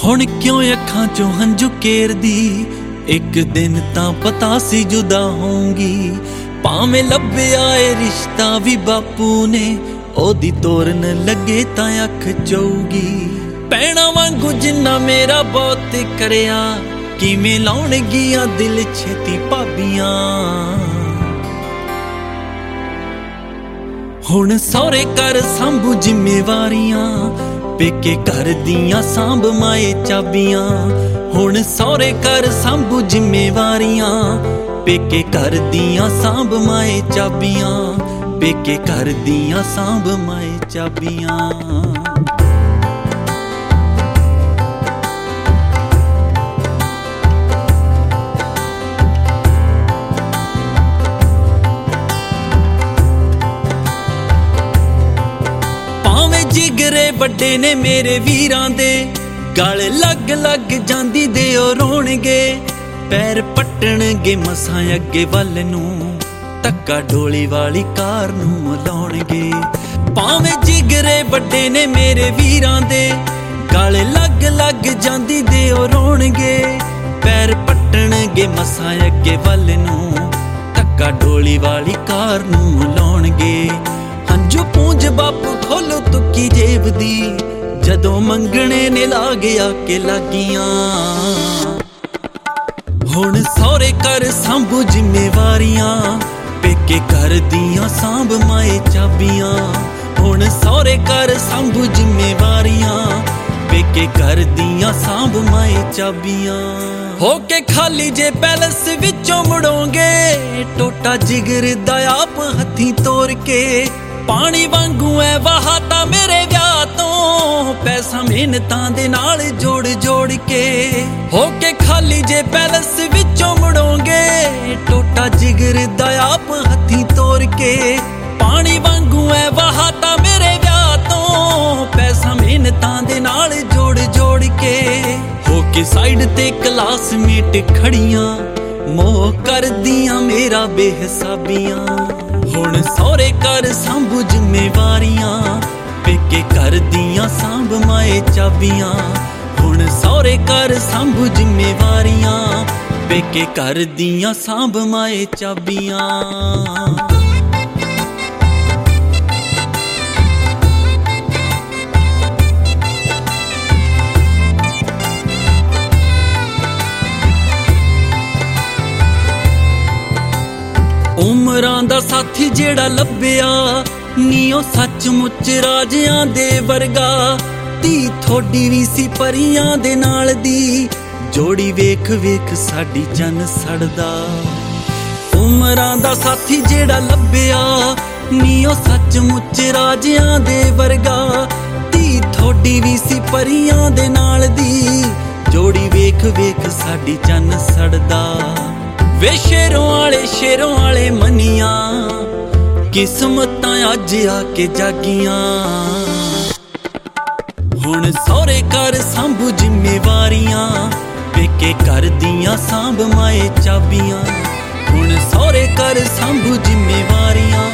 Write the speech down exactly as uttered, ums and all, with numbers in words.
ਹੁਣ ਕਿਉਂ ਅੱਖਾਂ ਚੋਂ ਹੰਝੂ ਕੇਰਦੀ, ਇੱਕ ਦਿਨ ਤਾਂ ਪਤਾ ਸੀ ਜੁਦਾ ਹੋਊਂਗੀ। ਭਾਵੇਂ ਲੱਭਿਆ ਏ ਰਿਸ਼ਤਾ ਵੀ ਬਾਪੂ ਨੇ, ਉਹਦੀ ਤੋਰਨ ਲੱਗੇ ਤਾਂ ਅੱਖ ਚਊਗੀ। ਪੈਣਾ ਵਾਂਗੂ ਜਿੰਨਾ ਮੇਰਾ ਬਹੁਤ ਕਰਿਆ, ਕਿਵੇਂ ਲਾਉਣਗੀਆਂ ਦਿਲ ਛੇਤੀ ਭਾਬੀਆਂ। ਹੁਣ ਸਹੁਰੇ ਘਰ ਸੰਭੂ ਜ਼ਿੰਮੇਵਾਰੀਆਂ, ਪੇਕੇ ਘਰ ਦੀਆਂ ਸਾਂਭ ਮਾਏ ਚਾਬੀਆਂ। ਹੁਣ ਸਹੁਰੇ ਘਰ ਸੰਭੂ ਜ਼ਿੰਮੇਵਾਰੀਆਂ, ਪੇਕੇ ਘਰ ਦੀਆਂ ਸਾਂਭ ਮਾਏ ਚਾਬੀਆਂ। ਪੇਕੇ ਘਰ ਦੀਆਂ ਸਾਂਭ ਮਾਏ ਚਾਬੀਆਂ। ਜਿਗਰੇ ਵੱਡੇ ਨੇ ਮੇਰੇ ਵੀਰਾਂ ਦੇ, ਗਲ ਲੱਗ ਲੱਗ ਜਾਂਦੀ ਦੇ ਉਹ ਰੋਣਗੇ। ਪੈਰ ਪੱਟਣਗੇ ਮਸਾਂ ਅੱਗੇ ਵੱਲ ਨੂੰ, ਧੱਕਾ ਡੋਲੀ ਵਾਲੀ ਕਾਰ ਨੂੰ ਲਾਉਣਗੇ। ਭਾਵੇਂ ਜਿਗਰੇ ਵੱਡੇ ਨੇ ਮੇਰੇ ਵੀਰਾਂ ਦੇ, ਗਲ ਲੱਗ ਲੱਗ ਜਾਂਦੀ ਦੇ ਉਹ ਰੋਣਗੇ। ਪੈਰ ਪੱਟਣਗੇ ਮਸਾਂ ਅੱਗੇ ਵੱਲ ਨੂੰ, ਧੱਕਾ ਡੋਲੀ ਵਾਲੀ ਕਾਰ ਨੂੰ ਲਾਉਣਗੇ। ਹੰਝੂ ਪੂੰਝ ਬਾਪੂ ਖੋਲੋ ਤੁੱਕੀ ਜੇਬ ਦੀ, ਜਦੋਂ ਮੰਗਣੇ ਨੇ ਲਾ ਗਿਆ ਕੇ ਲਾਗੀਆਂ। ਹੁਣ ਸਹੁਰੇ ਘਰ ਸੰਭੂ ਜ਼ਿੰਮੇਵਾਰੀਆਂ, ਪੇਕੇ ਘਰ ਦੀਆਂ ਸਾਂਭ ਮਾਏ ਚਾਬੀਆਂ। ਹੁਣ ਸਹੁਰੇ ਘਰ ਸੰਭੂ ਜ਼ਿੰਮੇਵਾਰੀਆਂ, ਪੇਕੇ ਘਰ ਦੀਆਂ ਸਾਂਭ ਮਾਏ ਚਾਬੀਆਂ। ਹੋ ਕੇ ਖਾਲੀ ਜੇ ਪੈਲਸ ਵਿੱਚੋਂ ਮੁੜੋਂਗੇ, ਟੋਟਾ ਜਿਗਰ ਦਾ ਆਪ ਹੱਥੀਂ ਤੋਰ ਕੇ। ਪਾਣੀ ਵਾਂਗੂ ਐ ਵਹਾਤਾ ਮੇਰੇ ਵਿਆਹ ਤੋਂ, ਪੈਸਾ ਮਿਹਨਤਾਂ ਦੇ ਨਾਲ ਜੋੜ ਜੋੜ ਕੇ। ਹੋ ਕੇ ਖਾਲੀ ਜੇ ਪੈਲਸ ਵਿੱਚੋਂ ਮੁੜੋਂਗੇ, ਟੋਟਾ ਜਿਗਰ ਦਾ ਆਪ ਹੱਥੀਂ ਤੋਰ ਕੇ। ਪਾਣੀ ਵਾਂਗੂ ਐ ਵਹਾਤਾ ਮੇਰੇ ਵਿਆਹ ਤੋਂ, ਪੈਸਾ ਮਿਹਨਤਾਂ ਦੇ ਨਾਲ ਜੋੜ ਜੋੜ ਕੇ। ਹੋ ਕੇ ਸਾਈਡ ਤੇ ਕਲਾਸਮੇਟ ਖੜੀਆਂ, ਮੋਹ ਕਰਦੀਆਂ ਮੇਰਾ ਬੇਹਿਸਾਬੀਆਂ। ਹੁਣ ਸਹੁਰੇ ਘਰ ਸੰਭੂ ਜ਼ਿੰਮੇਵਾਰੀਆਂ, ਪੇਕੇ ਘਰ ਦੀਆਂ ਸਾਂਭ ਮਾਏ ਚਾਬੀਆਂ। ਹੁਣ ਸਹੁਰੇ ਘਰ ਸੰਭੂ ਜ਼ਿੰਮੇਵਾਰੀਆਂ, ਪੇਕੇ ਘਰ ਦੀਆਂ ਸਾਂਭ ਮਾਏ ਚਾਬੀਆਂ। ਉਮਰਾਂ ਦਾ ਸਾਥੀ ਜਿਹੜਾ ਲੱਭਿਆ ਨੀ, ਉਹ ਸੱਚਮੁੱਚ ਰਾਜਿਆਂ ਦੇ ਵਰਗਾ। ਧੀ ਥੋਡੀ ਵੀ ਸੀ ਪਰੀਆਂ ਦੇ ਨਾਲ ਦੀ, ਜੋੜੀ ਵੇਖ ਵੇਖ ਸਾਡੀ ਜਨ ਸੜਦਾ। ਉਮਰਾਂ ਦਾ ਸਾਥੀ ਜਿਹੜਾ ਲੱਭਿਆ ਨੀ, ਉਹ ਸੱਚਮੁੱਚ ਰਾਜਿਆਂ ਦੇ ਵਰਗਾ। ਧੀ ਥੋਡੀ ਵੀ ਸੀ ਪਰੀਆਂ ਦੇ ਨਾਲ ਦੀ, ਜੋੜੀ ਵੇਖ ਵੇਖ ਸਾਡੀ ਜਨ ਸੜਦਾ। ਵੇ ਸ਼ੇਰੋਂ ਵਾਲੇ ਸ਼ੇਰੋਂ ਵਾਲੇ ਮੰਨੀਆਂ, ਕਿਸਮਤਾਂ ਅੱਜ ਆ ਕੇ ਜਾਗੀਆਂ। ਹੁਣ ਸਹੁਰੇ ਘਰ ਸੰਭੂ ਜ਼ਿੰਮੇਵਾਰੀਆਂ, ਪੇਕੇ ਘਰ ਦੀਆਂ ਸਾਂਭ ਮਾਏ ਚਾਬੀਆਂ। ਹੁਣ ਸਹੁਰੇ ਘਰ ਸੰਭੂ ਜ਼ਿੰਮੇਵਾਰੀਆਂ,